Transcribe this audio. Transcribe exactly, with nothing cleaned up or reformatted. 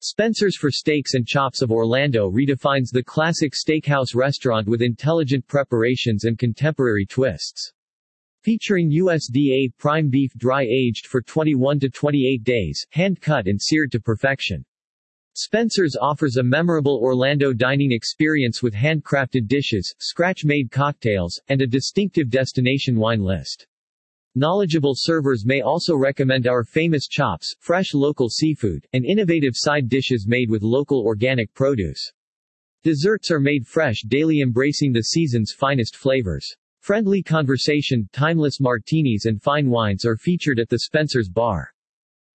Spencer's for Steaks and Chops of Orlando redefines the classic steakhouse restaurant with intelligent preparations and contemporary twists. Featuring U S D A prime beef dry-aged for twenty-one to twenty-eight days, hand-cut and seared to perfection. Spencer's offers a memorable Orlando dining experience with handcrafted dishes, scratch-made cocktails, and a distinctive destination wine list. Knowledgeable servers may also recommend our famous chops, fresh local seafood, and innovative side dishes made with local organic produce. Desserts are made fresh daily, embracing the season's finest flavors. Friendly conversation, timeless martinis and fine wines are featured at the Spencer's Bar.